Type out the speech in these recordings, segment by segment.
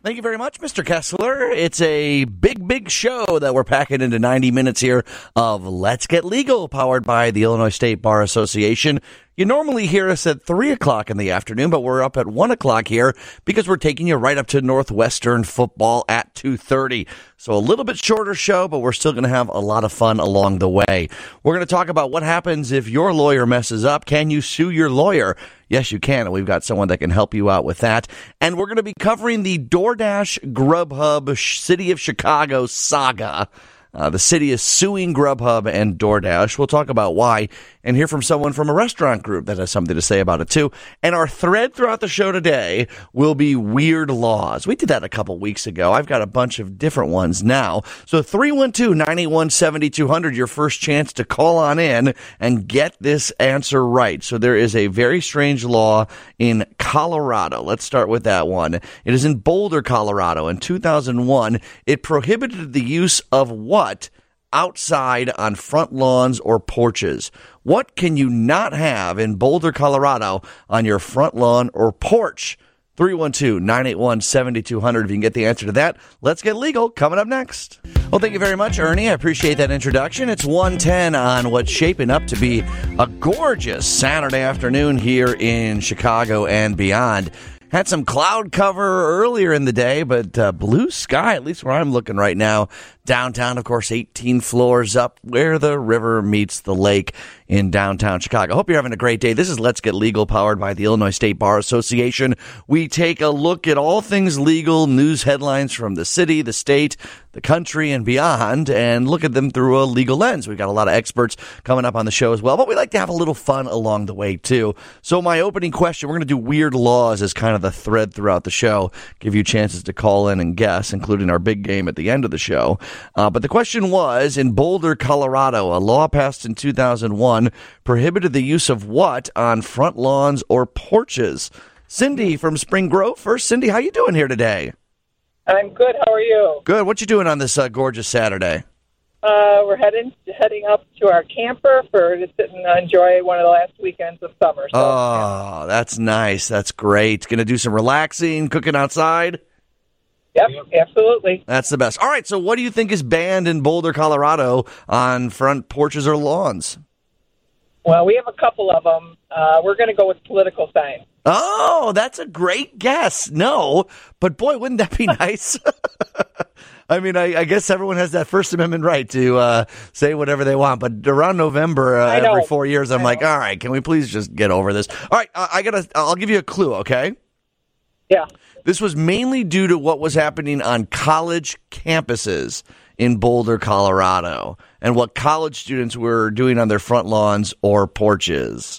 Thank you very much, Mr. Kessler. It's a big show that we're packing into 90 minutes here of Let's Get Legal, powered by the Illinois State Bar Association. You normally hear us at 3 o'clock in the afternoon, but we're up at 1 o'clock here because we're taking you right up to Northwestern football at 2:30. So a little bit shorter show, but we're still going to have a lot of fun along the way. We're going to talk about what happens if your lawyer messes up. Can you sue your lawyer? Yes, you can, and we've got someone that can help you out with that. And we're going to be covering the DoorDash Grubhub City of Chicago saga. The city is suing Grubhub and DoorDash. We'll talk about why and hear from someone from a restaurant group that has something to say about it, too. And our thread throughout the show today will be weird laws. We did that a couple weeks ago. I've got a bunch of different ones now. So 312-981-7200, your first chance to call on in and get this answer right. So there is a very strange law in Colorado. Let's start with that one. It is in Boulder, Colorado. In 2001, it prohibited the use of what outside on front lawns or porches? What can you not have in Boulder, Colorado on your front lawn or porch? 312-981-7200. If you can get the answer to that, Let's Get Legal coming up next. Well, thank you very much, Ernie. I appreciate that introduction. It's 1:10 on what's shaping up to be a gorgeous Saturday afternoon here in Chicago and beyond. Had some cloud cover earlier in the day, but blue sky, at least where I'm looking right now. Downtown, of course, 18 floors up where the river meets the lake in downtown Chicago. Hope you're having a great day. This is Let's Get Legal, powered by the Illinois State Bar Association. We take a look at all things legal, news headlines from the city, the state, the country, and beyond, and look at them through a legal lens. We've got a lot of experts coming up on the show as well, but we like to have a little fun along the way, too. So my opening question, we're going to do weird laws as kind of the thread throughout the show, give you chances to call in and guess, including our big game at the end of the show. But the question was, in Boulder, Colorado, a law passed in 2001 prohibited the use of what on front lawns or porches? Cindy from Spring Grove first. Cindy, how you doing here today? I'm good. How are you? Good. What you doing on this gorgeous Saturday? We're heading up to our camper to sit and enjoy one of the last weekends of summer. So, oh, that's nice. That's great. Going to do some relaxing, cooking outside? Yep, absolutely. That's the best. All right, so what do you think is banned in Boulder, Colorado on front porches or lawns? Well, we have a couple of them. We're going to go with political signs. Oh, that's a great guess. No, but boy, wouldn't that be nice? I mean, I guess everyone has that First Amendment right to say whatever they want. But around November, every 4 years, I'm like, all right, can we please just get over this? All right, I'll give you a clue, okay? Yeah. This was mainly due to what was happening on college campuses in Boulder, Colorado, and what college students were doing on their front lawns or porches.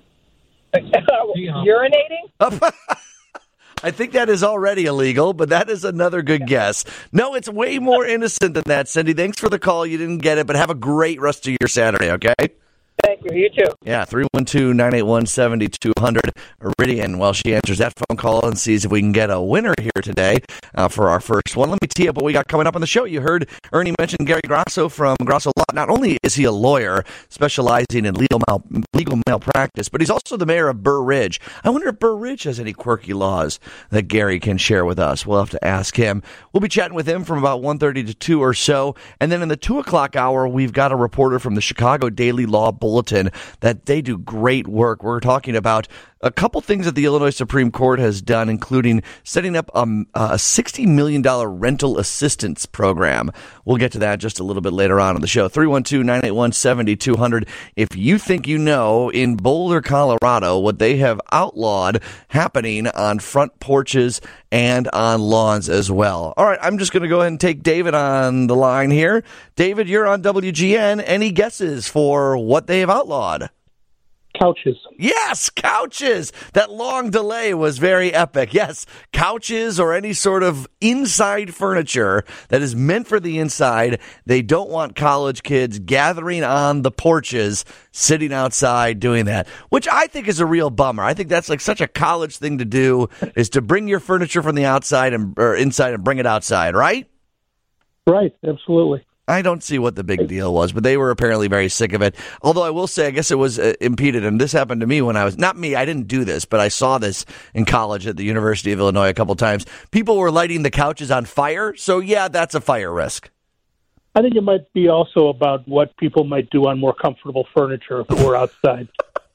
Urinating? I think that is already illegal, but that is another good guess. No, it's way more innocent than that, Cindy. Thanks for the call. You didn't get it, but have a great rest of your Saturday, okay? Thank you. You too. Yeah, 312-981-7200. Iridian, while she answers that phone call and sees if we can get a winner here today for our first one. Let me tee up what we got coming up on the show. You heard Ernie mention Gary Grasso from Grasso Law. Not only is he a lawyer specializing in legal malpractice, but he's also the mayor of Burr Ridge. I wonder if Burr Ridge has any quirky laws that Gary can share with us. We'll have to ask him. We'll be chatting with him from about 1:30 to 2 or so. And then in the 2 o'clock hour, we've got a reporter from the Chicago Daily Law Bulletin that they do great work. We're talking about a couple things that the Illinois Supreme Court has done, including setting up a $60 million rental assistance program. We'll get to that just a little bit later on the show. 312-981-7200. If you think you know, in Boulder, Colorado, what they have outlawed happening on front porches and on lawns as well. All right, I'm just going to go ahead and take David on the line here. David, you're on WGN. Any guesses for what they have outlawed? Couches. Yes, couches. That long delay was very epic. Yes, couches or any sort of inside furniture that is meant for the inside. They don't want college kids gathering on the porches, sitting outside doing that, which I think is a real bummer. I think that's like such a college thing to do, is to bring your furniture from the outside or inside and bring it outside, right? Right, absolutely. I don't see what the big deal was, but they were apparently very sick of it. Although I will say, I guess it was impeded, and this happened to me when I was, not me, I didn't do this, but I saw this in college at the University of Illinois a couple times. People were lighting the couches on fire, so yeah, that's a fire risk. I think it might be also about what people might do on more comfortable furniture if it were outside.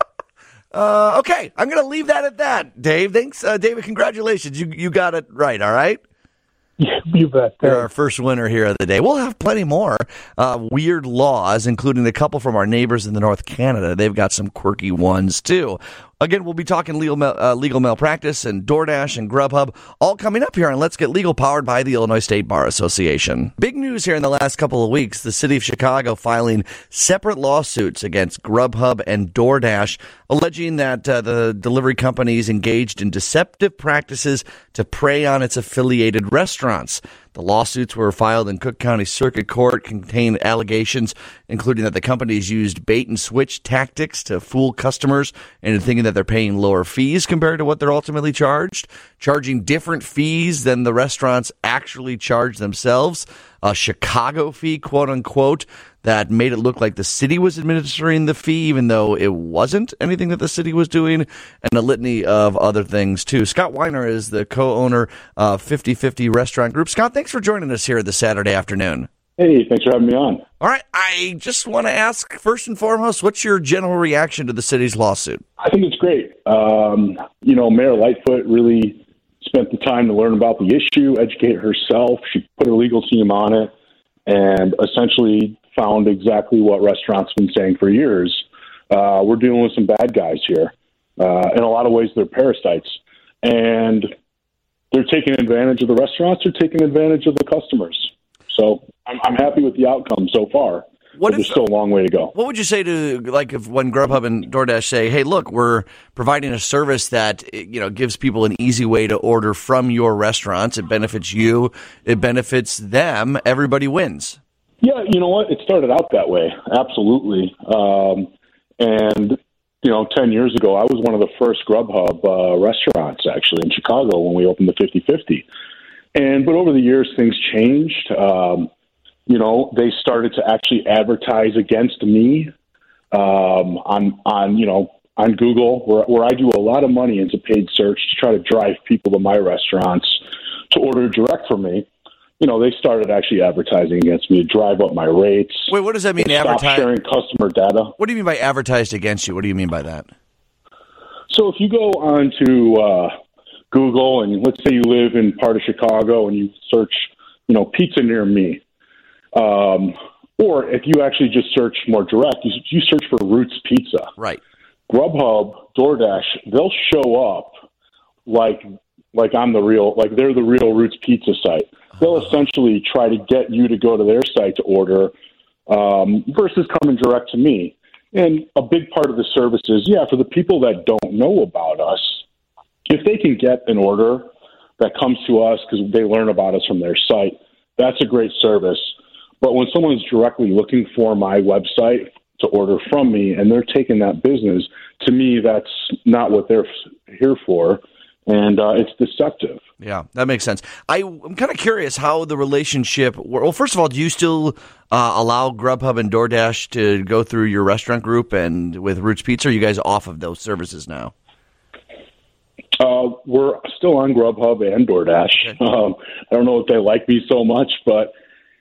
Okay, I'm going to leave that at that, Dave. Thanks, David. Congratulations. You got it right, all right? You bet. You're our first winner here of the day. We'll have plenty more weird laws, including a couple from our neighbors in the North Canada. They've got some quirky ones, too. Again, we'll be talking legal malpractice and DoorDash and Grubhub, all coming up here on Let's Get Legal, powered by the Illinois State Bar Association. Big news here in the last couple of weeks, the city of Chicago filing separate lawsuits against Grubhub and DoorDash, alleging that the delivery companies engaged in deceptive practices to prey on its affiliated restaurants. The lawsuits were filed in Cook County Circuit Court, contain allegations including that the companies used bait-and-switch tactics to fool customers into thinking that they're paying lower fees compared to what they're ultimately charged, charging different fees than the restaurants actually charge themselves, a Chicago fee, quote-unquote, that made it look like the city was administering the fee, even though it wasn't anything that the city was doing, and a litany of other things, too. Scott Weiner is the co-owner of 50/50 Restaurant Group. Scott, thanks for joining us here this Saturday afternoon. Hey, thanks for having me on. All right, I just want to ask, first and foremost, what's your general reaction to the city's lawsuit? I think it's great. Mayor Lightfoot really spent the time to learn about the issue, educate herself. She put her legal team on it and essentially found exactly what restaurants have been saying for years. We're dealing with some bad guys here. In a lot of ways, they're parasites. And they're taking advantage of the restaurants. They're taking advantage of the customers. So I'm happy with the outcome so far. But there's still a long way to go. What would you say to, like, if when Grubhub and DoorDash say, hey, look, we're providing a service that, gives people an easy way to order from your restaurants. It benefits you. It benefits them. Everybody wins. Yeah, you know what? It started out that way. Absolutely. 10 years ago, I was one of the first Grubhub restaurants, actually, in Chicago when we opened the 50/50. But over the years, things changed. They started to actually advertise against me on Google, where I do a lot of money into paid search to try to drive people to my restaurants to order direct from me. They started actually advertising against me to drive up my rates. Wait, what does that mean? Stop sharing customer data. What do you mean by advertised against you? What do you mean by that? So if you go onto Google and let's say you live in part of Chicago and you search, pizza near me, or if you actually just search more direct, you search for Roots Pizza. Right. Grubhub, DoorDash, they'll show up like I'm the real, like they're the real Roots Pizza site. They'll essentially try to get you to go to their site to order versus coming direct to me. And a big part of the service is, for the people that don't know about us, if they can get an order that comes to us because they learn about us from their site, that's a great service. But when someone's directly looking for my website to order from me and they're taking that business, to me, that's not what they're here for. And it's deceptive. Yeah, that makes sense. I'm kind of curious how the relationship. Well, first of all, do you still allow Grubhub and DoorDash to go through your restaurant group and with Roots Pizza? Or are you guys off of those services now? We're still on Grubhub and DoorDash. Okay. I don't know if they like me so much, but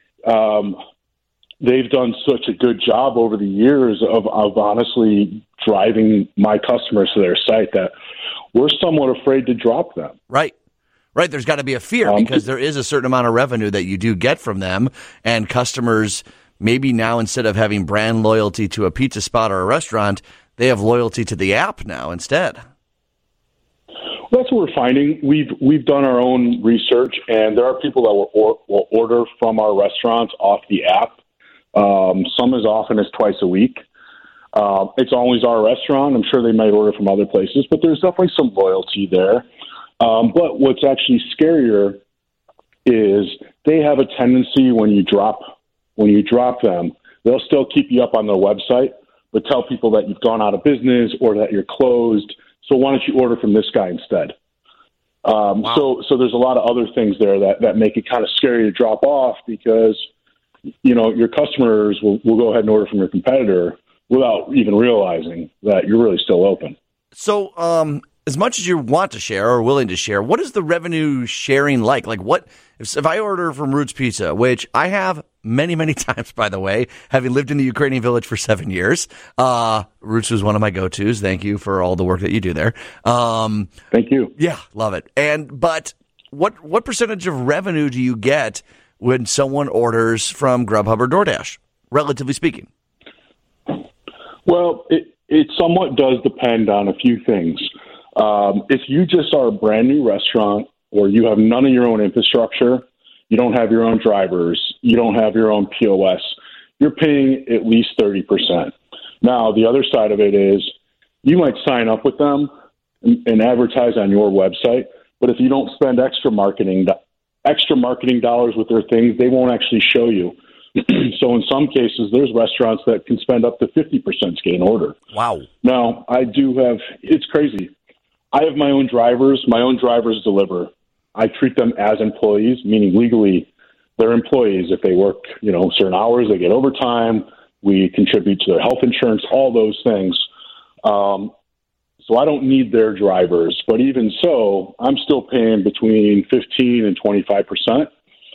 they've done such a good job over the years of honestly driving my customers to their site that we're somewhat afraid to drop them. Right. There's got to be a fear because there is a certain amount of revenue that you do get from them, and customers maybe now, instead of having brand loyalty to a pizza spot or a restaurant, they have loyalty to the app now instead. Well, that's what we're finding. We've done our own research, and there are people that will order from our restaurants off the app, some as often as twice a week. It's always our restaurant. I'm sure they might order from other places, but there's definitely some loyalty there. But what's actually scarier is they have a tendency when you drop them, they'll still keep you up on their website, but tell people that you've gone out of business or that you're closed. So why don't you order from this guy instead? Wow. So there's a lot of other things there that make it kind of scary to drop off because your customers will go ahead and order from your competitor without even realizing that you're really still open. So, as much as you want to share or willing to share, what is the revenue sharing like? Like, what if I order from Roots Pizza, which I have many, many times, by the way, having lived in the Ukrainian village for 7 years. Roots was one of my go-tos. Thank you for all the work that you do there. Thank you. Yeah, love it. But what percentage of revenue do you get when someone orders from Grubhub or DoorDash, relatively speaking? Well, it somewhat does depend on a few things. If you just are a brand new restaurant or you have none of your own infrastructure, you don't have your own drivers, you don't have your own POS, you're paying at least 30%. Now, the other side of it is you might sign up with them and advertise on your website, but if you don't spend extra marketing dollars with their things, they won't actually show you. So in some cases, there's restaurants that can spend up to 50% to get an order. Wow. Now, it's crazy. I have my own drivers. My own drivers deliver. I treat them as employees, meaning legally they're employees. If they work, certain hours, they get overtime. We contribute to their health insurance, all those things. So I don't need their drivers. But even so, I'm still paying between 15 and 25%.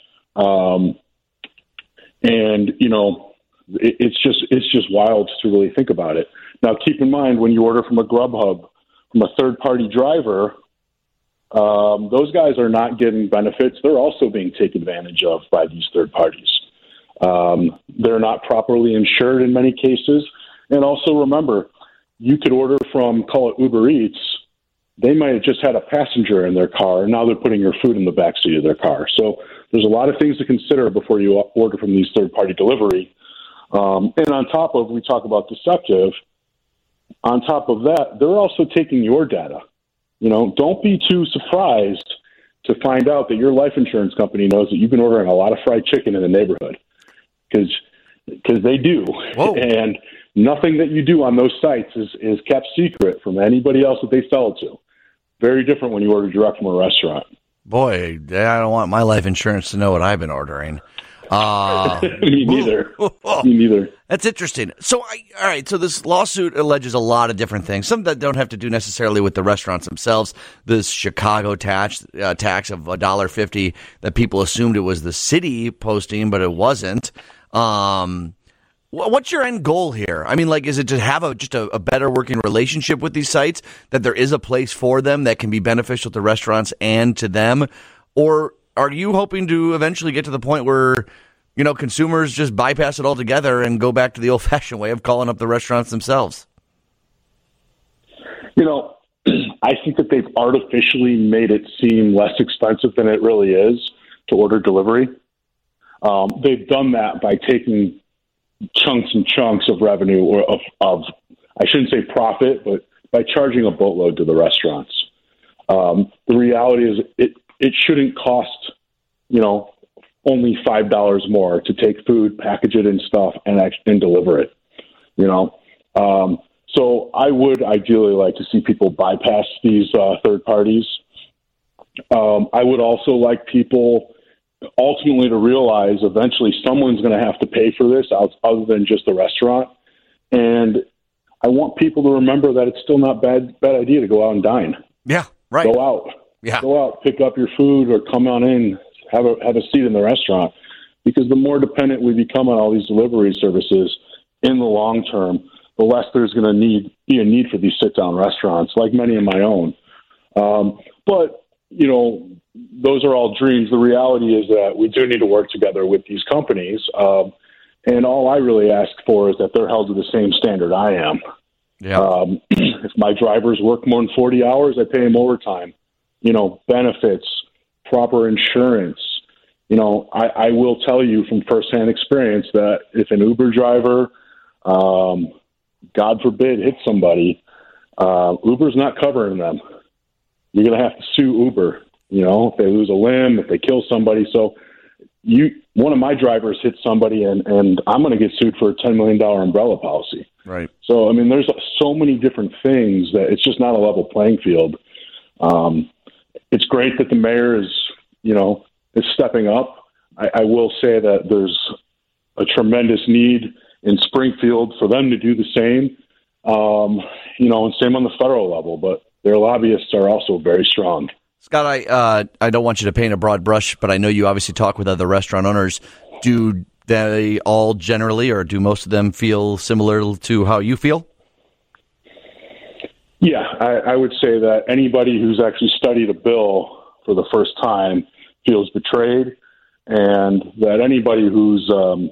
And, it's just wild to really think about it. Now, keep in mind, when you order from a Grubhub, from a third-party driver, those guys are not getting benefits. They're also being taken advantage of by these third parties. They're not properly insured in many cases. And also remember, you could order from, call it Uber Eats. They might have just had a passenger in their car, and now they're putting your food in the backseat of their car. So there's a lot of things to consider before you order from these third-party delivery. And on top of, we talk about deceptive, on top of that, they're also taking your data. Don't be too surprised to find out that your life insurance company knows that you've been ordering a lot of fried chicken in the neighborhood, because they do. Whoa. And nothing that you do on those sites is kept secret from anybody else that they sell it to. Very different when you order direct from a restaurant. Boy, I don't want my life insurance to know what I've been ordering. Me neither. Me neither. That's interesting. So, all right. So this lawsuit alleges a lot of different things. Some that don't have to do necessarily with the restaurants themselves. This Chicago tax of $1.50 that people assumed it was the city posting, but it wasn't. What's your end goal here? I mean, is it to have just a better working relationship with these sites, that there is a place for them that can be beneficial to restaurants and to them? Or are you hoping to eventually get to the point where, consumers just bypass it altogether and go back to the old-fashioned way of calling up the restaurants themselves? I think that they've artificially made it seem less expensive than it really is to order delivery. They've done that by taking chunks and chunks of revenue, or of I shouldn't say profit, but by charging a boatload to the restaurants. The reality is it shouldn't cost, only $5 more to take food, package it and stuff, and deliver it. So I would ideally like to see people bypass these third parties. I would also like people ultimately to realize eventually someone's going to have to pay for this other than just the restaurant. And I want people to remember that it's still not bad idea to go out and dine. Yeah, right. Go out. Yeah. Go out, pick up your food, or come on in, have a seat in the restaurant. Because the more dependent we become on all these delivery services in the long term, the less there's going to be a need for these sit-down restaurants, like many of my own. But, those are all dreams. The reality is that we do need to work together with these companies. And all I really ask for is that they're held to the same standard I am. Yeah. If my drivers work more than 40 hours, I pay them overtime. Benefits, proper insurance. I will tell you from firsthand experience that if an Uber driver, God forbid, hits somebody, Uber's not covering them. You're going to have to sue Uber, if they lose a limb, if they kill somebody. So one of my drivers hit somebody and I'm going to get sued for a $10 million umbrella policy. Right. So, there's so many different things that it's just not a level playing field. It's great that the mayor is stepping up. I will say that there's a tremendous need in Springfield for them to do the same. And same on the federal level, but their lobbyists are also very strong. Scott, I don't want you to paint a broad brush, but I know you obviously talk with other restaurant owners. Do they all generally, or do most of them feel similar to how you feel? Yeah, I would say that anybody who's actually studied a bill for the first time feels betrayed, and that anybody who's,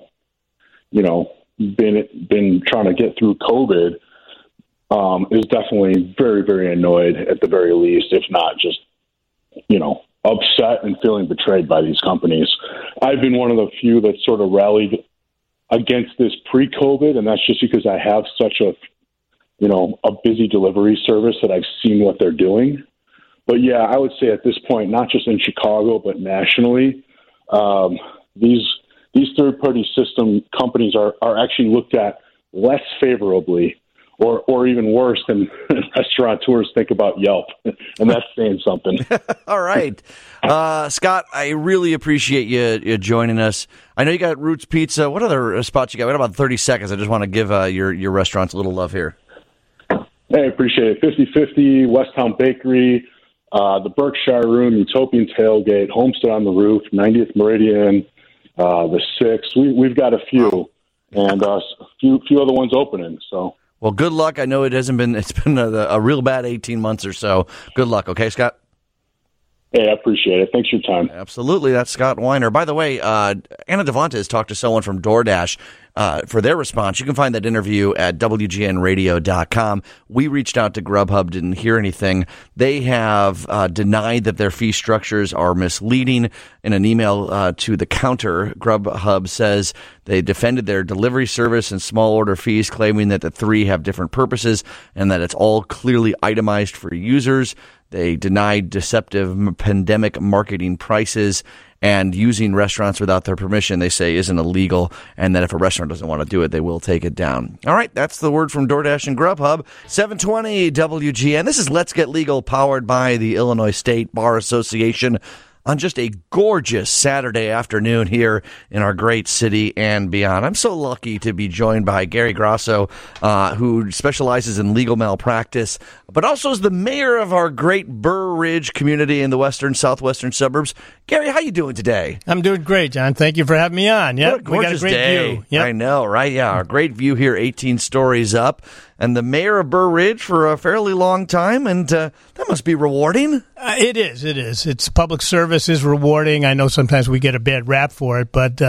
been trying to get through COVID is definitely very, very annoyed at the very least, if not just, upset and feeling betrayed by these companies. I've been one of the few that sort of rallied against this pre-COVID, and that's just because I have such a busy delivery service that I've seen what they're doing. But yeah, I would say at this point, not just in Chicago, but nationally, these third-party system companies are actually looked at less favorably or even worse than restaurateurs think about Yelp. And that's saying something. All right. Scott, I really appreciate you joining us. I know you got Roots Pizza. What other spots you got? We got about 30 seconds. I just want to give your restaurants a little love here. Hey, appreciate it. 50/50, Westtown Bakery, the Berkshire Room, Utopian Tailgate, Homestead on the Roof, 90th Meridian, the Six. We've got a few, and a few other ones opening. So, well, good luck. I know it's been a real bad 18 months or so. Good luck, okay, Scott? Hey, I appreciate it. Thanks for your time. Absolutely. That's Scott Weiner. By the way, Anna Devonta talked to someone from DoorDash for their response. You can find that interview at WGNradio.com. We reached out to Grubhub, didn't hear anything. They have denied that their fee structures are misleading. In an email to the counter, Grubhub says they defended their delivery service and small order fees, claiming that the three have different purposes and that it's all clearly itemized for users. They denied deceptive pandemic marketing prices, and using restaurants without their permission, they say, isn't illegal, and that if a restaurant doesn't want to do it, they will take it down. All right, that's the word from DoorDash and Grubhub. 720 WGN. This is Let's Get Legal, powered by the Illinois State Bar Association, on just a gorgeous Saturday afternoon here in our great city and beyond. I'm so lucky to be joined by Gary Grasso, who specializes in legal malpractice, but also is the mayor of our great Burr Ridge community in the southwestern suburbs. Gary, how you doing today? I'm doing great, John. Thank you for having me on. Yeah, we got a great day. View. Yep. I know, right? Yeah, our great view here, 18 stories up. And the mayor of Burr Ridge for a fairly long time, and that must be rewarding. It is. It's public service is rewarding. I know sometimes we get a bad rap for it, but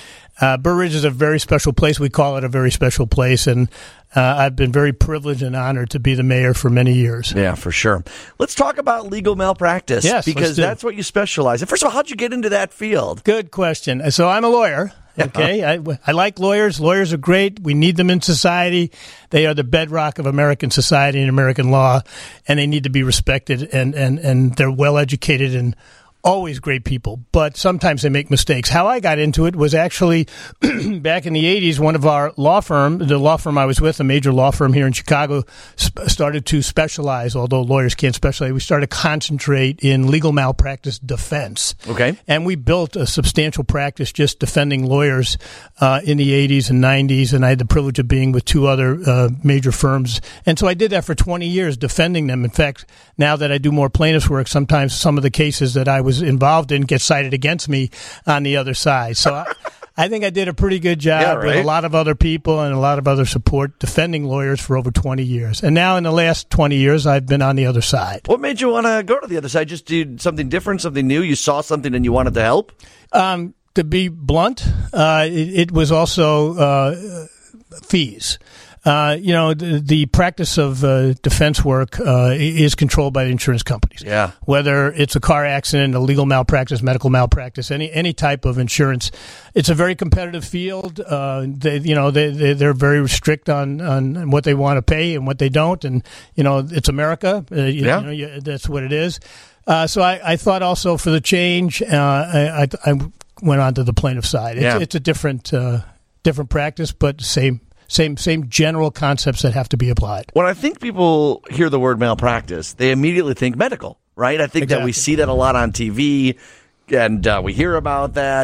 Burr Ridge is a very special place. We call it a very special place, and I've been very privileged and honored to be the mayor for many years. Yeah, for sure. Let's talk about legal malpractice, because that's what you specialize in. First of all, how'd you get into that field? Good question. So I'm a lawyer. Okay, I like lawyers. Lawyers are great. We need them in society. They are the bedrock of American society and American law, and they need to be respected, and they're well educated and always great people, but sometimes they make mistakes. How I got into it was actually back in the 80s, one of our the law firm I was with, a major law firm here in Chicago, started to specialize, although lawyers can't specialize. We started to concentrate in legal malpractice defense. Okay. And we built a substantial practice just defending lawyers in the 80s and 90s, and I had the privilege of being with two other major firms. And so I did that for 20 years, defending them. In fact, now that I do more plaintiffs work, sometimes some of the cases that I was involved in get cited against me on the other side. So I think I did a pretty good job with a lot of other people and a lot of other support defending lawyers for over 20 years. And now in the last 20 years, I've been on the other side. What made you want to go to the other side? Just do something different, something new? You saw something and you wanted to help? To be blunt, it was also fees. The practice of defense work is controlled by the insurance companies. Yeah. Whether it's a car accident, a legal malpractice, medical malpractice, any type of insurance, it's a very competitive field. They're very strict on what they want to pay and what they don't, and it's America. That's what it is. So I thought also for the change, I went on to the plaintiff side. It's a different practice, but same general concepts that have to be applied. When I think people hear the word malpractice, they immediately think medical, right? I think that we see that a lot on TV, and we hear about that.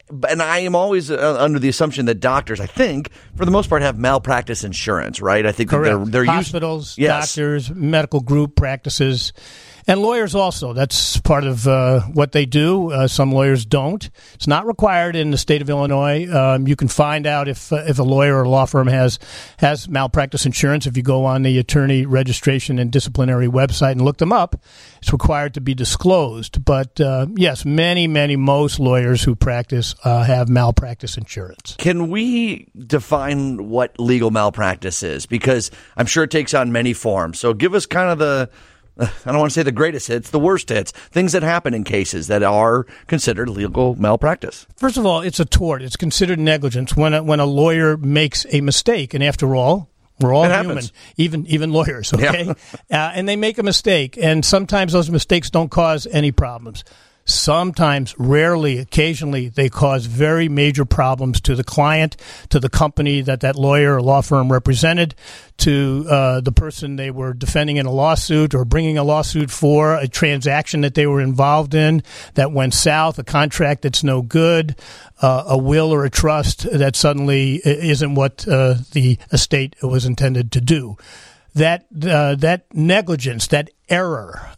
and I am always under the assumption that doctors, I think, for the most part, have malpractice insurance, right? I think Correct. they're hospitals, yes. doctors, medical group practices, and lawyers also. That's part of what they do. Some lawyers don't. It's not required in the state of Illinois. You can find out if a lawyer or law firm has malpractice insurance if you go on the attorney registration and disciplinary website and look them up. It's required to be disclosed. But yes, most lawyers who practice have malpractice insurance. Can we define what legal malpractice is? Because I'm sure it takes on many forms. So give us kind of I don't want to say the greatest hits, the worst hits, things that happen in cases that are considered legal malpractice. First of all, it's a tort. It's considered negligence when a lawyer makes a mistake. And after all, we're all human, even lawyers, okay? Yeah. And they make a mistake. And sometimes those mistakes don't cause any problems. Sometimes, rarely, occasionally, they cause very major problems to the client, to the company that lawyer or law firm represented, to the person they were defending in a lawsuit or bringing a lawsuit for, a transaction that they were involved in that went south, a contract that's no good, a will or a trust that suddenly isn't what the estate was intended to do. That negligence, that error,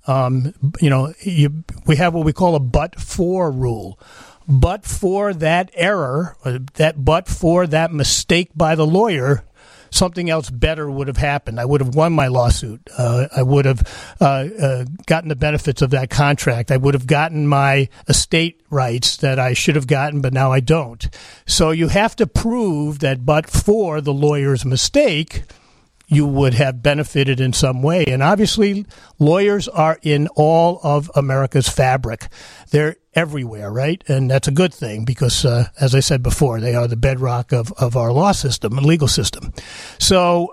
we have what we call a but-for rule. But for that error, but for that mistake by the lawyer, something else better would have happened. I would have won my lawsuit. I would have gotten the benefits of that contract. I would have gotten my estate rights that I should have gotten, but now I don't. So you have to prove that but for the lawyer's mistake, you would have benefited in some way. And obviously, lawyers are in all of America's fabric. They're everywhere, right? And that's a good thing because, as I said before, they are the bedrock of our law system and legal system. So,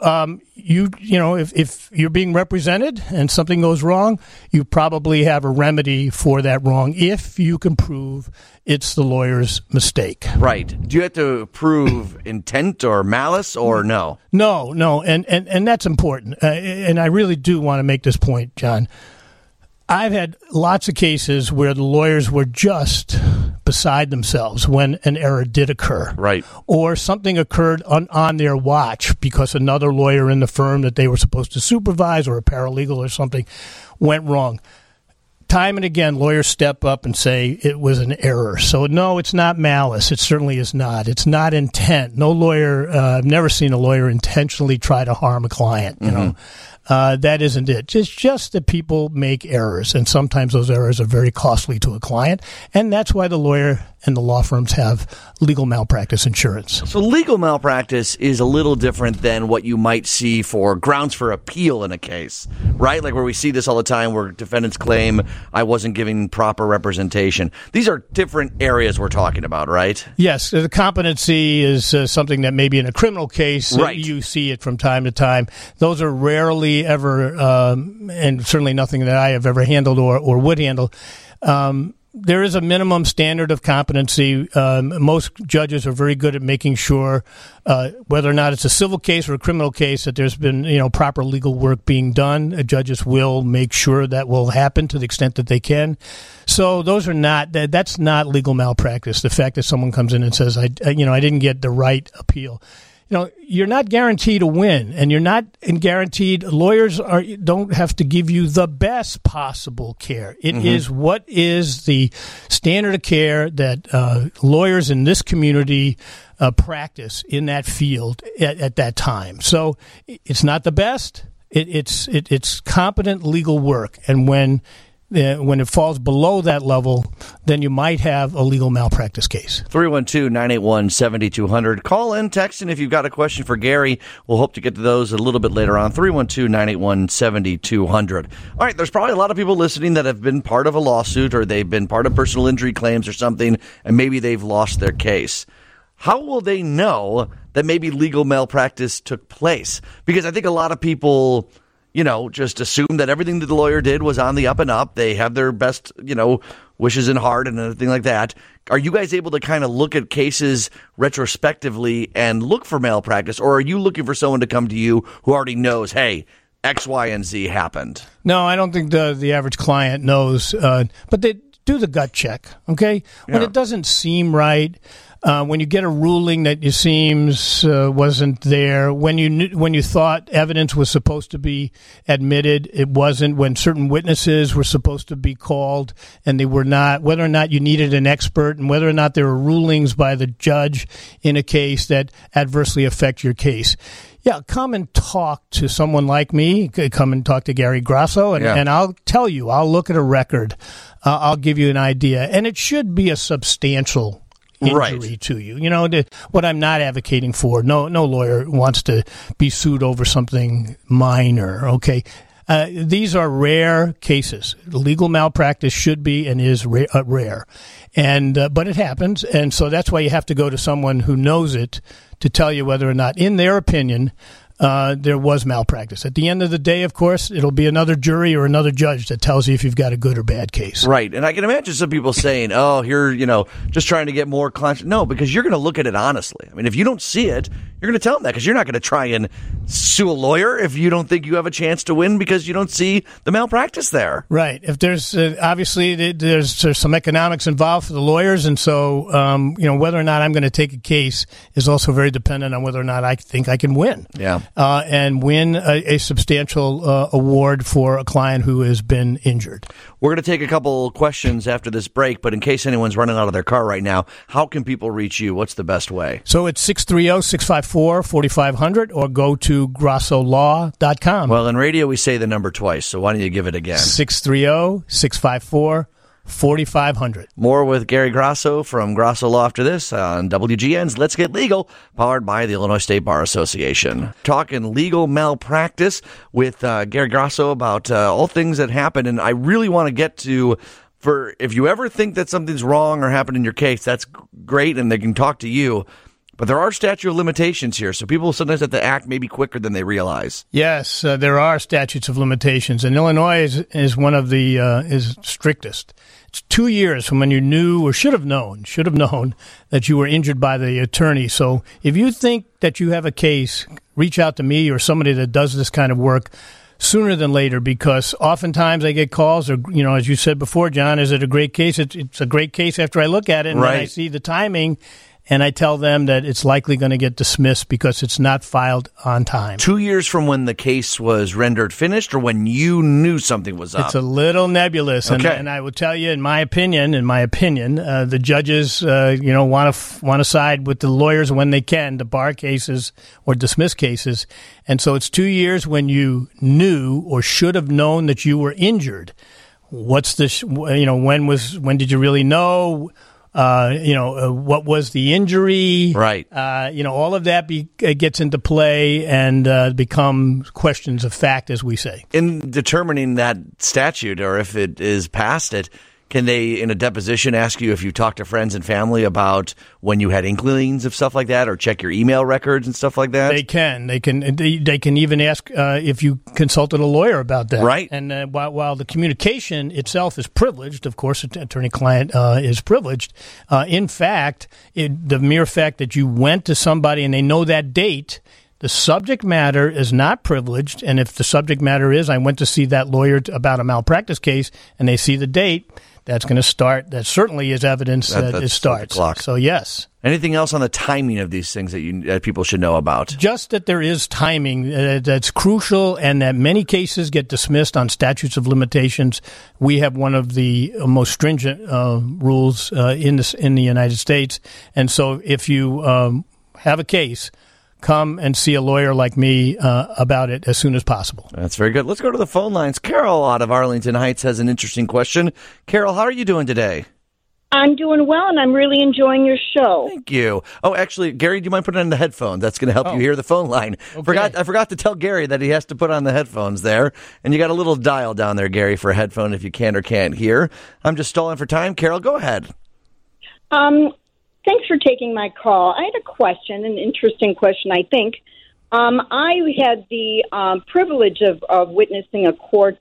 if you're being represented and something goes wrong, you probably have a remedy for that wrong if you can prove it's the lawyer's mistake. Right. Do you have to prove intent or malice or no? No. And that's important. And I really do want to make this point, John. I've had lots of cases where the lawyers were just beside themselves when an error did occur. Right. Or something occurred on their watch because another lawyer in the firm that they were supposed to supervise or a paralegal or something went wrong. Time and again, lawyers step up and say it was an error. So, no, it's not malice. It certainly is not. It's not intent. No lawyer, I've never seen a lawyer intentionally try to harm a client, you know. That isn't it. It's just that people make errors, and sometimes those errors are very costly to a client, and that's why the lawyer and the law firms have legal malpractice insurance. So legal malpractice is a little different than what you might see for grounds for appeal in a case, right? Like where we see this all the time where defendants claim I wasn't giving proper representation. These are different areas we're talking about, right? Yes. The competency is something that maybe in a criminal case, right, you see it from time to time. Those are rarely ever, and certainly nothing that I have ever handled or would handle. There is a minimum standard of competency. Most judges are very good at making sure, whether or not it's a civil case or a criminal case, that there's been proper legal work being done. Judges will make sure that will happen to the extent that they can. So those are not that's not legal malpractice. The fact that someone comes in and says, I didn't get the right appeal. You're not guaranteed a win, and you're not guaranteed. Lawyers don't have to give you the best possible care. It is what is the standard of care that lawyers in this community practice in that field at that time. So it's not the best. It's competent legal work, and when it falls below that level, then you might have a legal malpractice case. 312-981-7200. Call in, text in if you've got a question for Gary. We'll hope to get to those a little bit later on. 312-981-7200. All right, there's probably a lot of people listening that have been part of a lawsuit or they've been part of personal injury claims or something, and maybe they've lost their case. How will they know that maybe legal malpractice took place? Because I think a lot of people just assume that everything that the lawyer did was on the up and up. They have their best, wishes in heart and everything like that. Are you guys able to kind of look at cases retrospectively and look for malpractice, or are you looking for someone to come to you who already knows, hey, X, Y, and Z happened? No, I don't think the average client knows. But do the gut check, okay? When it doesn't seem right, when you get a ruling that it seems wasn't there, when you thought evidence was supposed to be admitted, it wasn't, when certain witnesses were supposed to be called and they were not, whether or not you needed an expert and whether or not there were rulings by the judge in a case that adversely affect your case. Yeah, come and talk to someone like me. Come and talk to Gary Grasso, and I'll tell you, I'll look at a record. I'll give you an idea. And it should be a substantial injury to you. You know, what I'm not advocating for, no lawyer wants to be sued over something minor, okay? These are rare cases. Legal malpractice should be and is rare. But it happens, and so that's why you have to go to someone who knows it to tell you whether or not, in their opinion, there was malpractice. At the end of the day, of course, it'll be another jury or another judge that tells you if you've got a good or bad case. Right. And I can imagine some people saying, oh, you're, just trying to get more clients. No, because you're going to look at it honestly. I mean, if you don't see it, you're going to tell them that, because you're not going to try and sue a lawyer if you don't think you have a chance to win because you don't see the malpractice there. Right. If there's obviously there's some economics involved for the lawyers, and so whether or not I'm going to take a case is also very dependent on whether or not I think I can win. Yeah. And win a substantial award for a client who has been injured. We're going to take a couple questions after this break, but in case anyone's running out of their car right now, how can people reach you? What's the best way? So it's 630-654-4500 or go to grossolaw.com. Well, in radio, we say the number twice, so why don't you give it again? 630-654-4500. More with Gary Grasso from Grasso Law after this on WGN's Let's Get Legal, powered by the Illinois State Bar Association. Talking legal malpractice with Gary Grasso about all things that happen, and I really want to get to, for if you ever think that something's wrong or happened in your case, that's great, and they can talk to you. But there are statute of limitations here, so people sometimes have to act maybe quicker than they realize. Yes, there are statutes of limitations, and Illinois is one of the is strictest. It's 2 years from when you knew or should have known that you were injured by the attorney. So if you think that you have a case, reach out to me or somebody that does this kind of work sooner than later, because oftentimes I get calls, or, as you said before, John, is it a great case? It's a great case after I look at it, and then I see the timing, and I tell them that it's likely going to get dismissed because it's not filed on time. 2 years from when the case was rendered finished, or when you knew something was up? It's a little nebulous, and I will tell you, in my opinion, the judges, want to side with the lawyers when they can to bar cases or dismiss cases, and so it's 2 years when you knew or should have known that you were injured. What's this? When did you really know? What was the injury? Right. All of that gets into play and becomes questions of fact, as we say. In determining that statute, or if it is past it, can they, in a deposition, ask you if you talked to friends and family about when you had inklings of stuff like that, or check your email records and stuff like that? They can. They can even ask if you consulted a lawyer about that. Right. And while the communication itself is privileged, of course, attorney-client is privileged. In fact, the mere fact that you went to somebody and they know that date, the subject matter is not privileged. And if the subject matter is, I went to see that lawyer about a malpractice case, and they see the date, that's going to start. That certainly is evidence that it starts. So, yes. Anything else on the timing of these things that people should know about? Just that there is timing that's crucial, and that many cases get dismissed on statutes of limitations. We have one of the most stringent rules in the United States. And so if you have a case, come and see a lawyer like me about it as soon as possible. That's very good. Let's go to the phone lines. Carol out of Arlington Heights has an interesting question. Carol, how are you doing today? I'm doing well, and I'm really enjoying your show. Thank you. Oh, actually, Gary, do you mind putting on the headphones? That's going to help you hear the phone line. Okay. I forgot to tell Gary that he has to put on the headphones there. And you got a little dial down there, Gary, for a headphone if you can or can't hear. I'm just stalling for time. Carol, go ahead. Thanks for taking my call. I had a question, an interesting question, I think. I had the privilege of witnessing a court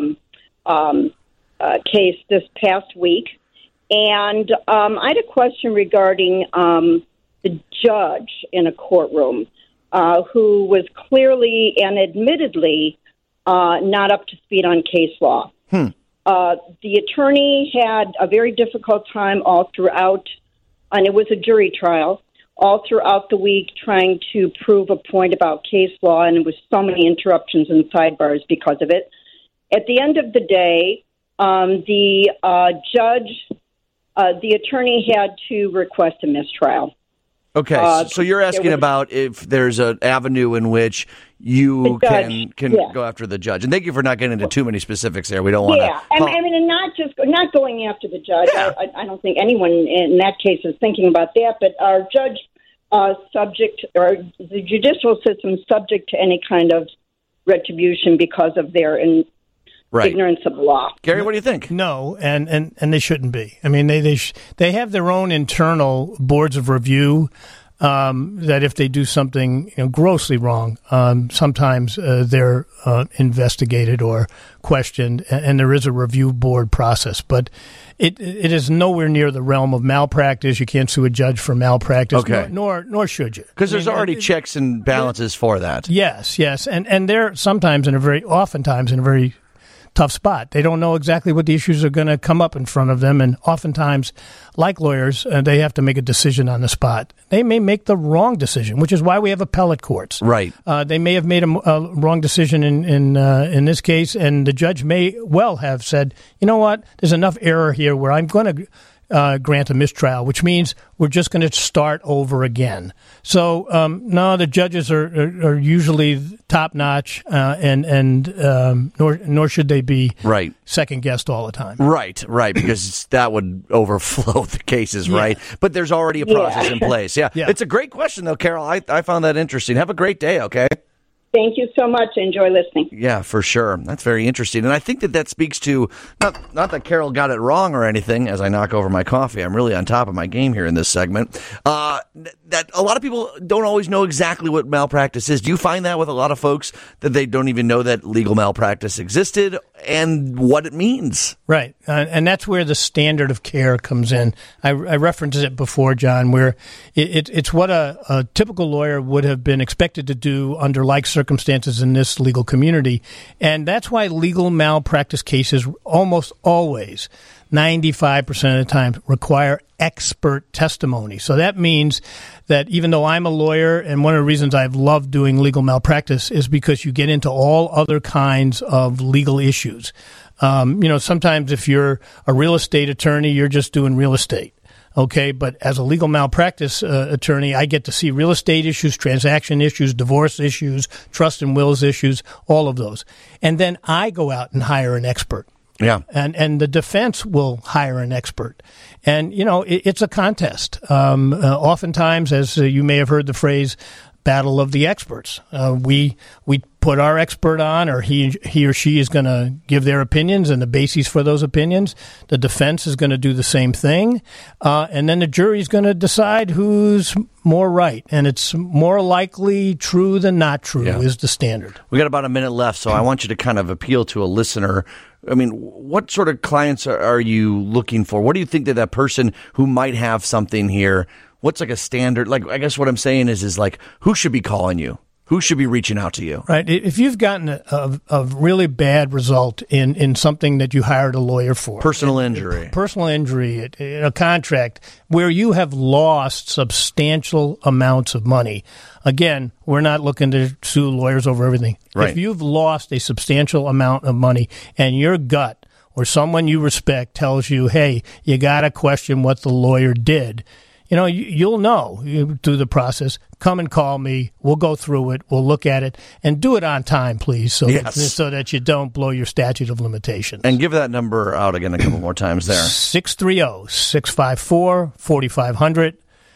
case this past week, and I had a question regarding the judge in a courtroom who was clearly and admittedly not up to speed on case law. The attorney had a very difficult time all throughout, and it was a jury trial, all throughout the week trying to prove a point about case law, and it was so many interruptions and sidebars because of it. At the end of the day, the attorney had to request a mistrial. Okay, so you're asking about if there's an avenue in which you can go after the judge. And thank you for not getting into too many specifics there. We don't want to. Yeah, I mean, and not going after the judge. Yeah. I don't think anyone in that case is thinking about that. But our judge subject, or the judicial system subject to any kind of retribution because of their ignorance of the law. Gary, what do you think? No, and they shouldn't be. I mean, they have their own internal boards of review that if they do something grossly wrong, sometimes they're investigated or questioned, and there is a review board process. But it is nowhere near the realm of malpractice. You can't sue a judge for malpractice, nor should you. Because there's already checks and balances for that. Yes, and they're oftentimes in a very tough spot. They don't know exactly what the issues are going to come up in front of them, and oftentimes, like lawyers, they have to make a decision on the spot. They may make the wrong decision, which is why we have appellate courts. Right. They may have made a wrong decision in this case, and the judge may well have said, you know what, there's enough error here where I'm going to grant a mistrial, which means we're just going to start over again. So, no, the judges are usually top notch, nor should they be second guessed all the time. Right, because that would overflow the cases, right? But there's already a process in place. Yeah, it's a great question, though, Carol. I found that interesting. Have a great day, okay? Thank you so much. Enjoy listening. Yeah, for sure. That's very interesting. And I think that speaks to, not that Carol got it wrong or anything, as I knock over my coffee. I'm really on top of my game here in this segment. That a lot of people don't always know exactly what malpractice is. Do you find that with a lot of folks that they don't even know that legal malpractice existed and what it means? Right. And that's where the standard of care comes in. I referenced it before, John, where it's what a typical lawyer would have been expected to do under like circumstances in this legal community. And that's why legal malpractice cases almost always, 95% of the time, require expert testimony. So that means that even though I'm a lawyer, and one of the reasons I've loved doing legal malpractice is because you get into all other kinds of legal issues. Sometimes if you're a real estate attorney, you're just doing real estate. Okay, but as a legal malpractice attorney, I get to see real estate issues, transaction issues, divorce issues, trust and wills issues, all of those. And then I go out and hire an expert. Yeah. And the defense will hire an expert. And, it's a contest. Oftentimes, as you may have heard the phrase, battle of the experts. We put our expert on, or he or she is going to give their opinions and the bases for those opinions. The defense is going to do the same thing. And then the jury is going to decide who's more right. And it's more likely true than not true is the standard. We got about a minute left, so I want you to kind of appeal to a listener. I mean, what sort of clients are you looking for? What do you think that person who might have something here, what's like a standard? Like, I guess what I'm saying is like, who should be calling you? Who should be reaching out to you? Right. If you've gotten a really bad result in something that you hired a lawyer for. Personal injury, a contract where you have lost substantial amounts of money. Again, we're not looking to sue lawyers over everything. Right. If you've lost a substantial amount of money and your gut or someone you respect tells you, hey, you got to question what the lawyer did, you'll know through the process. Come and call me. We'll go through it. We'll look at it. And do it on time, please, so that you don't blow your statute of limitations. And give that number out again a couple more times there. 630-654-4500.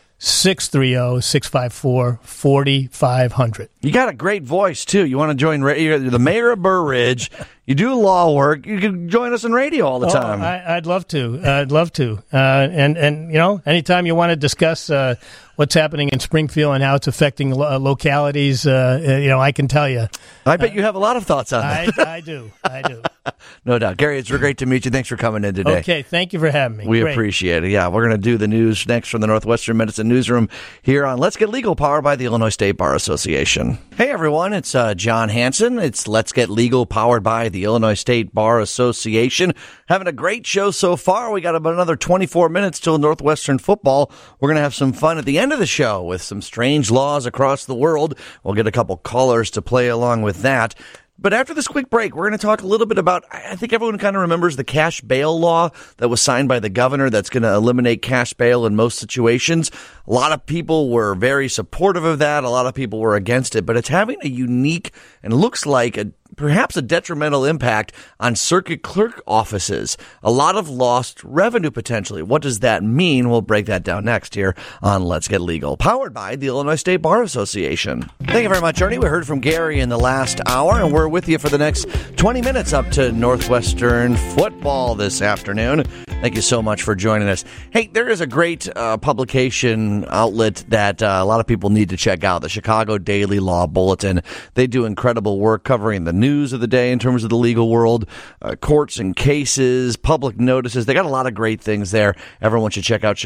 630-654-4500. You got a great voice, too. You want to join you're the mayor of Burr Ridge. You do law work. You can join us on radio all the time. I'd love to. And anytime you want to discuss what's happening in Springfield and how it's affecting localities, I can tell you. I bet you have a lot of thoughts on that. I do. No doubt. Gary, it's great to meet you. Thanks for coming in today. Okay, thank you for having me. We Great. appreciate it. Yeah, we're going to do the news next from the Northwestern Medicine Newsroom here on Let's Get Legal, powered by the Illinois State Bar Association. Hey, everyone. It's John Hansen. It's Let's Get Legal, powered by the Illinois State Bar Association. Having a great show so far. We got about another 24 minutes till Northwestern football. We're going to have some fun at the end of the show with some strange laws across the world. We'll get a couple callers to play along with that. But after this quick break, we're going to talk a little bit about, I think everyone kind of remembers the cash bail law that was signed by the governor that's going to eliminate cash bail in most situations. A lot of people were very supportive of that. A lot of people were against it. But it's having a unique and looks like perhaps a detrimental impact on circuit clerk offices. A lot of lost revenue potentially. What does that mean? We'll break that down next here on Let's Get Legal, powered by the Illinois State Bar Association. Thank you very much, Ernie. We heard from Gary in the last hour, and we're with you for the next 20 minutes up to Northwestern football this afternoon. Thank you so much for joining us. Hey, there is a great publication outlet that a lot of people need to check out, the Chicago Daily Law Bulletin. They do incredible work covering the news of the day in terms of the legal world, courts and cases, public notices. They got a lot of great things there. Everyone should check out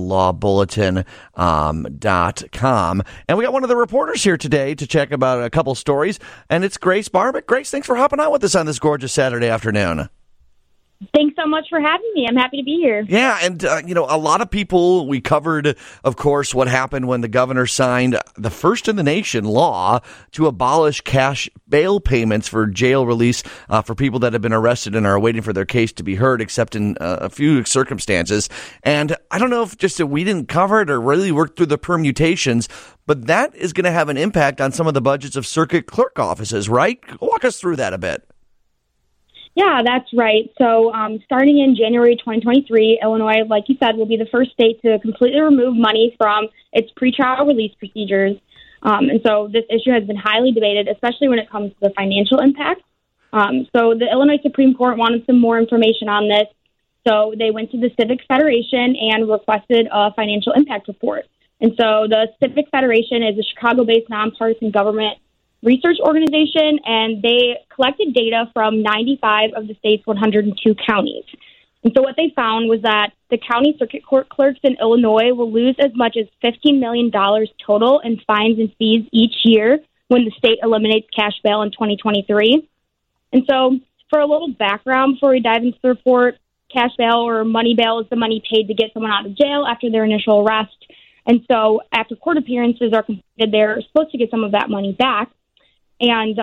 ChicagoLawBulletin.com. And we got one of the reporters here today to check about a couple stories, and it's Grace Barbick. Grace, thanks for hopping on with us on this gorgeous Saturday afternoon. Thanks so much for having me. I'm happy to be here. Yeah, and, a lot of people, we covered, of course, what happened when the governor signed the first-in-the-nation law to abolish cash bail payments for jail release for people that have been arrested and are waiting for their case to be heard, except in a few circumstances. And I don't know if just that we didn't cover it or really work through the permutations, but that is going to have an impact on some of the budgets of circuit clerk offices, right? Walk us through that a bit. Yeah, that's right. So starting in January 2023, Illinois, like you said, will be the first state to completely remove money from its pretrial release procedures. And so this issue has been highly debated, especially when it comes to the financial impact. So the Illinois Supreme Court wanted some more information on this. So they went to the Civic Federation and requested a financial impact report. And so the Civic Federation is a Chicago-based nonpartisan government research organization, and they collected data from 95 of the state's 102 counties. And so what they found was that the county circuit court clerks in Illinois will lose as much as $15 million total in fines and fees each year when the state eliminates cash bail in 2023. And so for a little background before we dive into the report, cash bail or money bail is the money paid to get someone out of jail after their initial arrest. And so after court appearances are completed, they're supposed to get some of that money back. And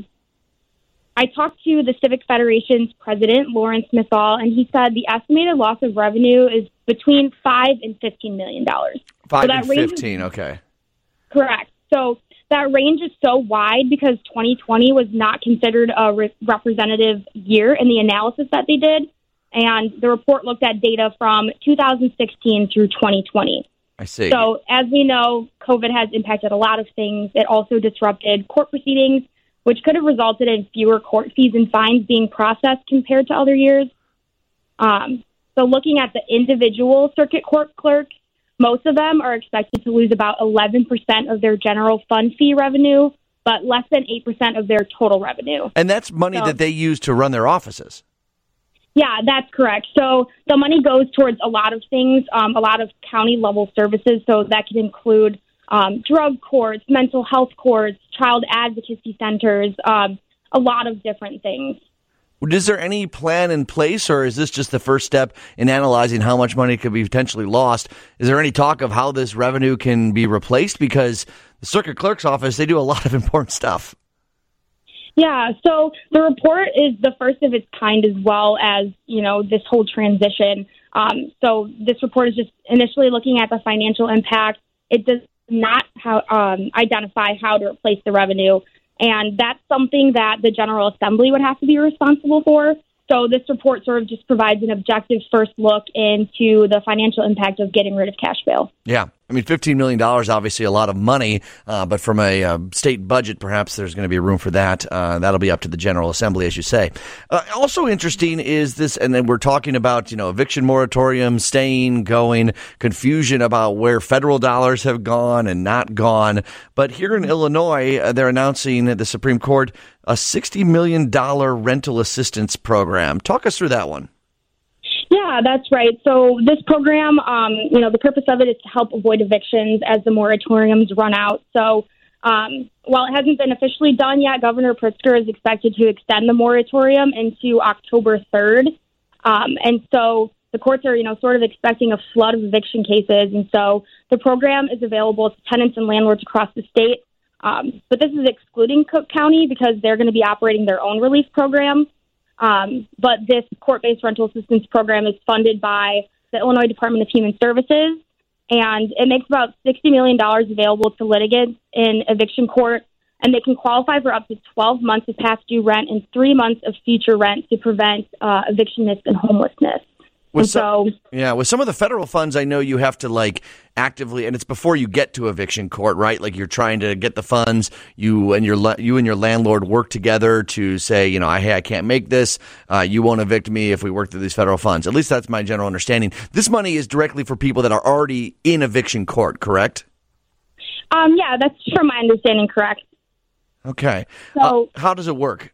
I talked to the Civic Federation's president, Lawrence Smithall, and he said the estimated loss of revenue is between $5 and $15 million. 5 and 15, okay. Correct. So that range is so wide because 2020 was not considered a representative year in the analysis that they did. And the report looked at data from 2016 through 2020. I see. So as we know, COVID has impacted a lot of things. It also disrupted court proceedings, which could have resulted in fewer court fees and fines being processed compared to other years. So looking at the individual circuit court clerks, most of them are expected to lose about 11% of their general fund fee revenue, but less than 8% of their total revenue. And that's money that they use to run their offices. Yeah, that's correct. So the money goes towards a lot of things, a lot of county-level services. So that can include drug courts, mental health courts, child advocacy centers, a lot of different things. Is there any plan in place, or is this just the first step in analyzing how much money could be potentially lost? Is there any talk of how this revenue can be replaced? Because the circuit clerk's office, they do a lot of important stuff. Yeah, so the report is the first of its kind as well as, this whole transition. So this report is just initially looking at the financial impact. It does not identify how to replace the revenue. And that's something that the General Assembly would have to be responsible for. So this report sort of just provides an objective first look into the financial impact of getting rid of cash bail. Yeah. I mean, $15 million, obviously a lot of money, but from a state budget, perhaps there's going to be room for that. That'll be up to the General Assembly, as you say. Also interesting is this, and then we're talking about, eviction moratorium, staying, going, confusion about where federal dollars have gone and not gone. But here in Illinois, they're announcing at the Supreme Court a $60 million rental assistance program. Talk us through that one. Yeah, that's right. So this program, the purpose of it is to help avoid evictions as the moratoriums run out. So while it hasn't been officially done yet, Governor Pritzker is expected to extend the moratorium into October 3rd. And so the courts are, sort of expecting a flood of eviction cases. And so the program is available to tenants and landlords across the state. But this is excluding Cook County because they're going to be operating their own relief program. But this court-based rental assistance program is funded by the Illinois Department of Human Services, and it makes about $60 million available to litigants in eviction court, and they can qualify for up to 12 months of past due rent and 3 months of future rent to prevent eviction risk and homelessness. With some of the federal funds, I know you have to actively, and it's before you get to eviction court, right? Like you're trying to get the funds. You and your landlord work together to say, hey, I can't make this. You won't evict me if we work through these federal funds. At least that's my general understanding. This money is directly for people that are already in eviction court, correct? Yeah, that's from my understanding, correct. Okay. So how does it work?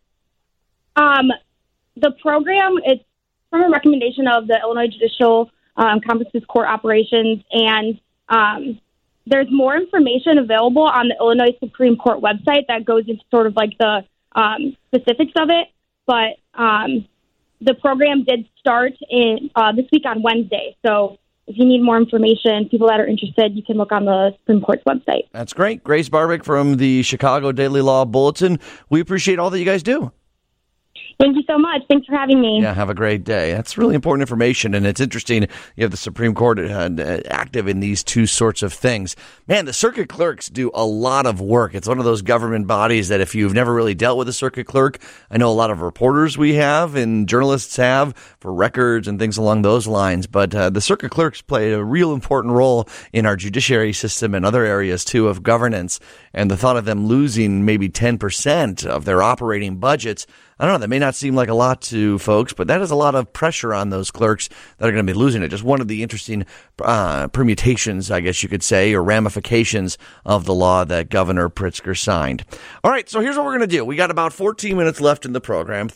The program, it's from a recommendation of the Illinois Judicial encompasses court operations, and there's more information available on the Illinois Supreme Court website that goes into sort of the specifics of it. But the program did start in this week on Wednesday. So if you need more information, people that are interested, you can look on the Supreme Court's website. That's great. Grace Barbic from the Chicago Daily Law Bulletin. We appreciate all that you guys do. Thank you so much. Thanks for having me. Yeah, have a great day. That's really important information, and it's interesting you have the Supreme Court active in these two sorts of things. Man, the circuit clerks do a lot of work. It's one of those government bodies that if you've never really dealt with a circuit clerk, I know a lot of reporters we have and journalists have for records and things along those lines, but the circuit clerks play a real important role in our judiciary system and other areas, too, of governance, and the thought of them losing maybe 10% of their operating budgets, I don't know, that may not seem like a lot to folks, but that is a lot of pressure on those clerks that are going to be losing it. Just one of the interesting permutations, I guess you could say, or ramifications of the law that Governor Pritzker signed. All right, so here's what we're going to do. We got about 14 minutes left in the program,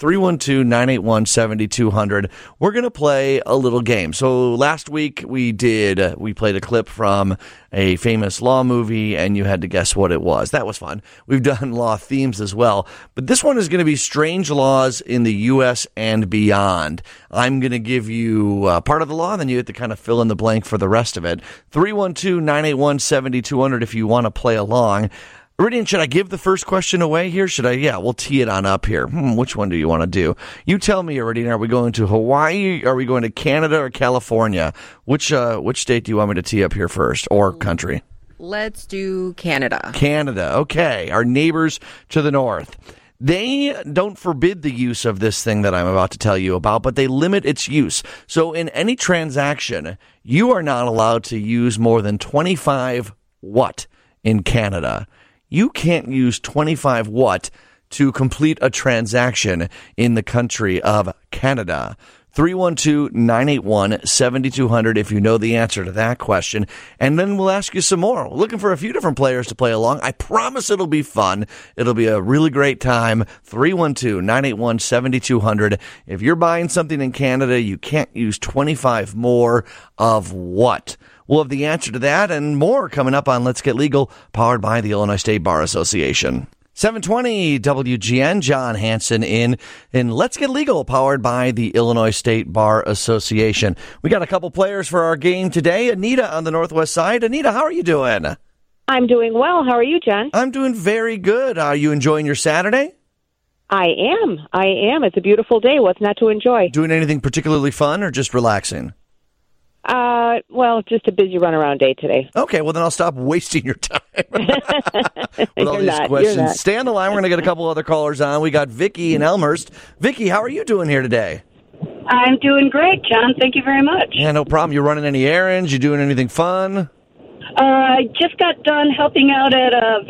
312-981-7200. We're going to play a little game. So last week we played a clip from a famous law movie, and you had to guess what it was. That was fun. We've done law themes as well, but this one is going to be strange laws in the U.S. and beyond. I'm going to give you part of the law, then you have to kind of fill in the blank for the rest of it. 312-981-7200 if you want to play along. Iridian, should I give the first question away here? Should I? Yeah, we'll tee it on up here. Which one do you want to do? You tell me, Iridian. Are we going to Hawaii? Are we going to Canada or California? Which state do you want me to tee up here first, or country? Let's do Canada. Canada, okay. Our neighbors to the north. They don't forbid the use of this thing that I'm about to tell you about, but they limit its use. So in any transaction, you are not allowed to use more than 25 watt in Canada. You can't use 25 watt to complete a transaction in the country of Canada. 312-981-7200 if you know the answer to that question. And then we'll ask you some more. We're looking for a few different players to play along. I promise it'll be fun. It'll be a really great time. 312-981-7200. If you're buying something in Canada, you can't use 25 more of what? We'll have the answer to that and more coming up on Let's Get Legal, powered by the Illinois State Bar Association. 720 WGN, John Hanson in Let's Get Legal, powered by the Illinois State Bar Association. We got a couple players for our game today. Anita on the northwest side. Anita, how are you doing? I'm doing well. How are you, John? I'm doing very good. Are you enjoying your Saturday? I am. It's a beautiful day. What's not to enjoy? Doing anything particularly fun or just relaxing? Well, just a busy runaround day today. Okay, well then I'll stop wasting your time with all these questions. Stay on the line. We're going to get a couple other callers on. We got Vicki in Elmhurst. Vicki, how are you doing here today? I'm doing great, John. Thank you very much. Yeah, no problem. You running any errands? You doing anything fun? I just got done helping out at a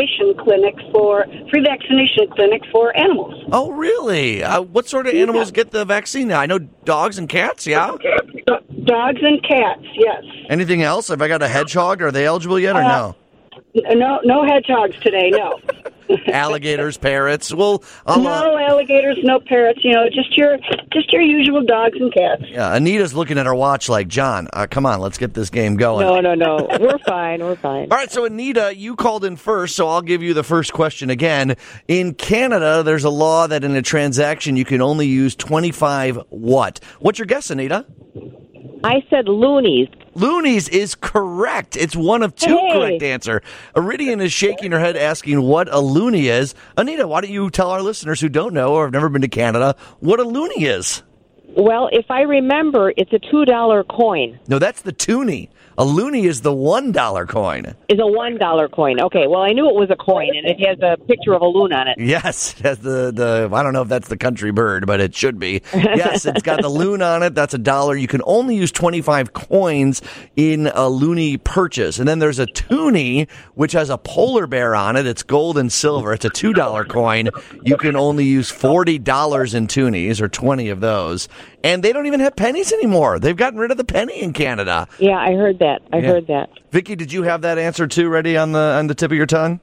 free vaccination clinic for animals. Oh, really? What sort of animals get the vaccine now? I know dogs and cats, yeah? Dogs and cats, yes. Anything else? Have I got a hedgehog? Are they eligible yet or no? No hedgehogs today, no. Alligators, parrots. Well, no alligators, no parrots. Just your usual dogs and cats. Yeah, Anita's looking at her watch like, John, come on, let's get this game going. No. We're fine. All right, so Anita, you called in first, so I'll give you the first question again. In Canada, there's a law that in a transaction you can only use 25 what? What's your guess, Anita? I said loonies. Loonies is correct. It's one of two correct answer. Iridian is shaking her head asking what a loonie is. Anita, why don't you tell our listeners who don't know or have never been to Canada what a loonie is? Well, if I remember, it's a $2 coin. No, that's the toonie. A loonie is the $1 coin. Is a $1 coin. Okay, well, I knew it was a coin, and it has a picture of a loon on it. Yes, it has the I don't know if that's the country bird, but it should be. Yes, it's got the loon on it. That's $1. You can only use 25 coins in a loonie purchase. And then there's a toonie, which has a polar bear on it. It's gold and silver. It's a $2 coin. You can only use $40 in toonies, or 20 of those. And they don't even have pennies anymore. They've gotten rid of the penny in Canada. Yeah, I heard that. I heard that. Vicky, did you have that answer too ready on the tip of your tongue?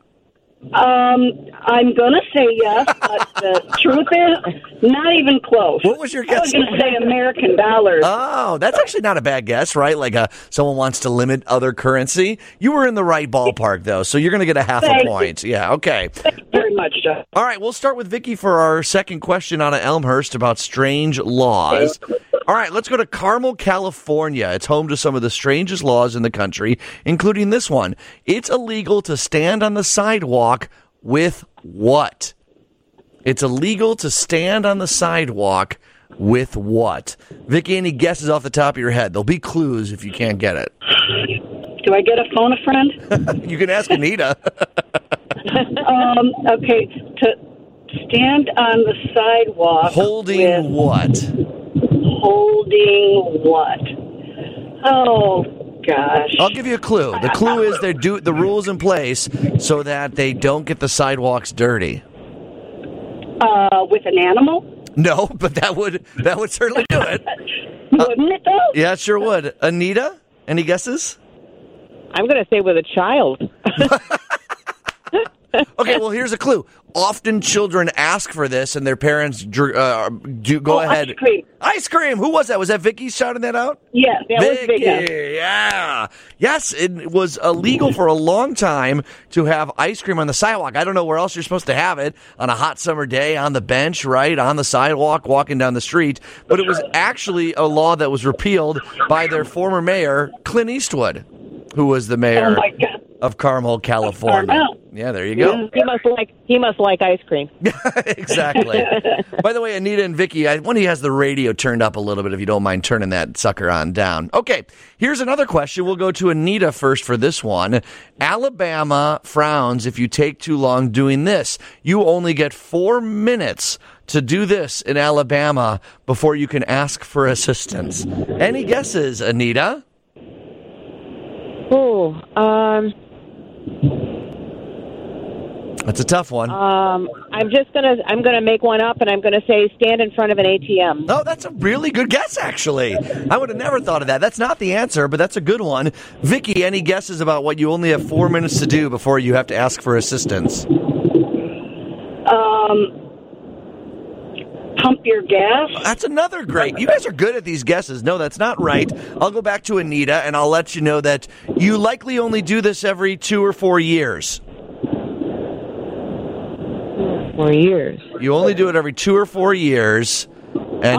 I'm going to say yes, but the truth is, not even close. What was your guess? I was going to say American dollars. Oh, that's actually not a bad guess, right? Like someone wants to limit other currency. You were in the right ballpark, though, so you're going to get a half a point. Yeah, okay. Thank you very much, Jeff. All right, we'll start with Vicky for our second question out of Elmhurst about strange laws. All right, let's go to Carmel, California. It's home to some of the strangest laws in the country, including this one. It's illegal to stand on the sidewalk with what? It's illegal to stand on the sidewalk with what? Vicky, any guesses off the top of your head? There'll be clues if you can't get it. Do I get a phone a friend? You can ask Anita. Okay, to stand on the sidewalk. Holding what? Holding what? Oh, gosh. I'll give you a clue. The clue is they do the rules in place so that they don't get the sidewalks dirty. With an animal? No, but that would certainly do it. Wouldn't it, though? Yeah, it sure would. Anita, any guesses? I'm going to say with a child. Okay, well, here's a clue. Often children ask for this, and their parents do go ahead. Ice cream. Ice cream. Who was that? Was that Vicky shouting that out? Yes, that was Vicky. Yeah. Yes, it was illegal for a long time to have ice cream on the sidewalk. I don't know where else you're supposed to have it on a hot summer day, on the bench, right, on the sidewalk, walking down the street. But it was actually a law that was repealed by their former mayor, Clint Eastwood, who was the mayor of Carmel, California. Yeah, there you go. He must like ice cream. Exactly. By the way, Anita and Vicky, one of you has the radio turned up a little bit if you don't mind turning that sucker on down. Okay, here's another question. We'll go to Anita first for this one. Alabama frowns if you take too long doing this. You only get 4 minutes to do this in Alabama before you can ask for assistance. Any guesses, Anita? That's a tough one. I'm gonna make one up, and I'm gonna say stand in front of an ATM. Oh, that's a really good guess, actually. I would have never thought of that. That's not the answer, but that's a good one. Vicky, any guesses about what you only have 4 minutes to do before you have to ask for assistance? Pump your gas. That's another great. You guys are good at these guesses. No, that's not right. I'll go back to Anita, and I'll let you know that you likely only do this every 2 or 4 years. 4 years. You only do it every 2 or 4 years. And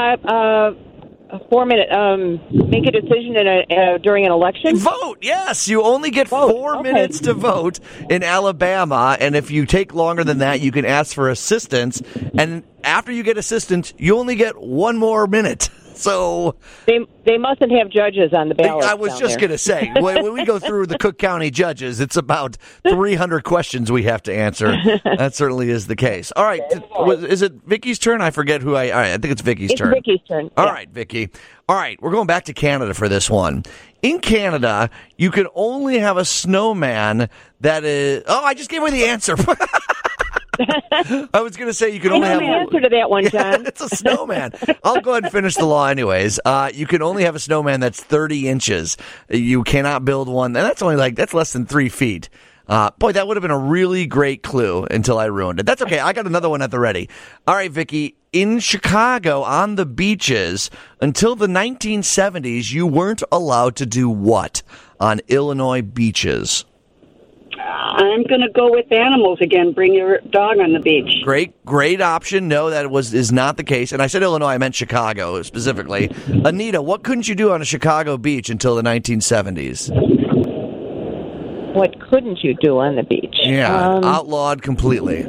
4 minute. Make a decision during an election. Vote. Yes, you only get 4 minutes to vote in Alabama, and if you take longer than that, you can ask for assistance. And after you get assistance, you only get 1 more minute. So they mustn't have judges on the ballot. I was just going to say, when we go through the Cook County judges, it's about 300 questions we have to answer. That certainly is the case. All right. Is it Vicky's turn? I forget who all right, I think it's Vicky's turn. It's Vicky's turn. All right, Vicky. All right, we're going back to Canada for this one. In Canada, you can only have a snowman that is... Oh, I just gave away the answer. I was going to say you can only have the answer to that one, John. It's a snowman. I'll go ahead and finish the law anyways. You can only have a snowman that's 30 inches. You cannot build one, and that's less than 3 feet. Boy, that would have been a really great clue until I ruined it. That's okay. I got another one at the ready. All right, Vicky. In Chicago, on the beaches, until the 1970s, you weren't allowed to do what on Illinois beaches? I'm going to go with animals again. Bring your dog on the beach. Great option. No, that is not the case. And I said Illinois, I meant Chicago specifically. Anita, what couldn't you do on a Chicago beach until the 1970s? What couldn't you do on the beach? Yeah, outlawed completely.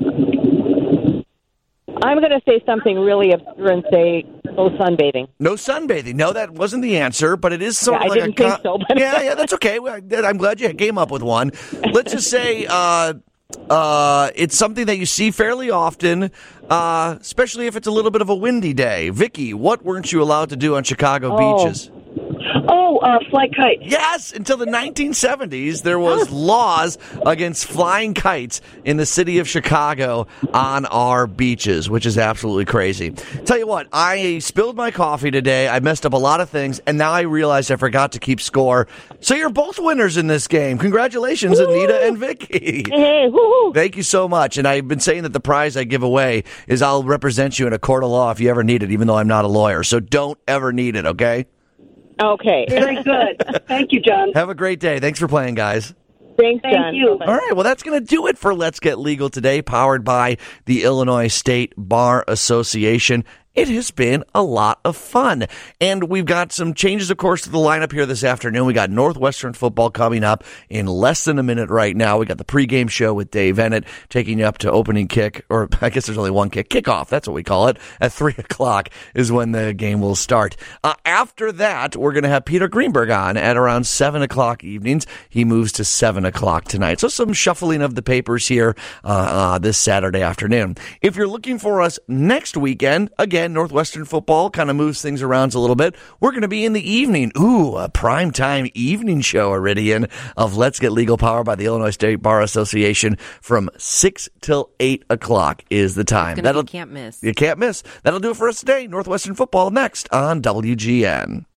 I'm going to say something really obscure and say no sunbathing. No sunbathing. No, that wasn't the answer, but it is sort of I didn't think so. But yeah, that's okay. I'm glad you came up with one. Let's just say it's something that you see fairly often, especially if it's a little bit of a windy day. Vicky, what weren't you allowed to do on Chicago beaches? Fly kites. Yes, until the 1970s, there was laws against flying kites in the city of Chicago on our beaches, which is absolutely crazy. Tell you what, I spilled my coffee today. I messed up a lot of things, and now I realized I forgot to keep score. So you're both winners in this game. Congratulations, woo! Anita and Vicky. Hey, woo-hoo. Thank you so much. And I've been saying that the prize I give away is I'll represent you in a court of law if you ever need it, even though I'm not a lawyer. So don't ever need it, okay? Okay. Very good. Thank you, John. Have a great day. Thanks for playing, guys. Thank you. All right, well, that's going to do it for Let's Get Legal today, powered by the Illinois State Bar Association. It has been a lot of fun. And we've got some changes, of course, to the lineup here this afternoon. We got Northwestern football coming up in less than a minute right now. We got the pregame show with Dave Ennett taking you up to opening kick, or I guess there's only one kick. Kickoff, that's what we call it. At 3 o'clock is when the game will start. After that, we're going to have Peter Greenberg on at around 7 o'clock evenings. He moves to 7 o'clock tonight. So some shuffling of the papers here this Saturday afternoon. If you're looking for us next weekend, again, Northwestern football kind of moves things around a little bit. We're going to be in the evening. Ooh, a primetime evening show, Iridian, of Let's Get Legal, powered by the Illinois State Bar Association from 6 till 8 o'clock is the time. You can't miss. You can't miss. That'll do it for us today. Northwestern football next on WGN.